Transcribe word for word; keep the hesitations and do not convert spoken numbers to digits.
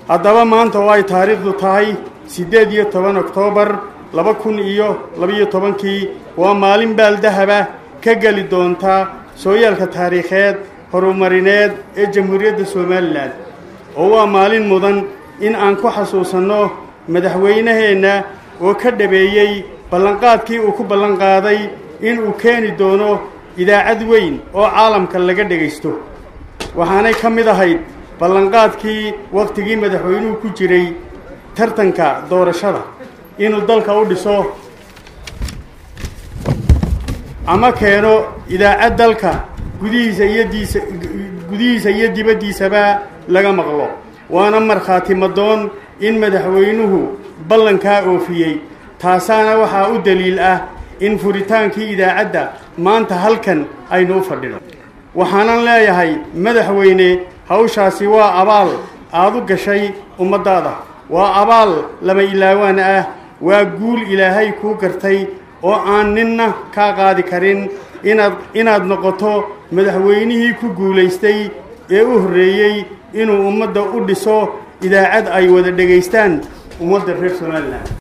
haddaba maanta oo ay taariikhdu tahay siddeed iyo toban oktoobar laba kun iyo labiyo tobankii waa maalin baaldahaba ka geli doonta sooyaalka taariikheed horumarineed ee jamhuuriyadda Soomaaliland oo waa maalin mudan in aan ku xasuusanno madaxweynaheenna oo ka dhabeeyay ballanqaadkii uu ku ballan qaaday in uu keeni doono idaacad weyn oo caalamka laga dhageysto waxaanay ka mid ahayd ballanqaadkii waqtigii madaxweynuhu ku jiray tartanka doorashada inuu dalka u dhiso ama keeno idaacad dalka gudihiisa iyo diisa gudihiisa iyo dibaddiisaba laga maqlo waana markhaati madoon in madaxweynuhu ballankaa oofiyey taasaana waxaa u daliil ah in furitaankii idaacadda maanta halkan aynu u fadhino waxaanan leeyahay madaxweyne hawshaasi waa abaal aad u gashay ummaddaada waa abaal lama ilaawaan ah waa guul ilaahay kuu gartay oo aan ninna kaa qaadi karin inaad inaad noqoto madaxweynihii ku guulaystay ee u horreeyey inuu ummadda u dhiso idaacad ay wada dhegaystaan ummadda reer Soomaaliland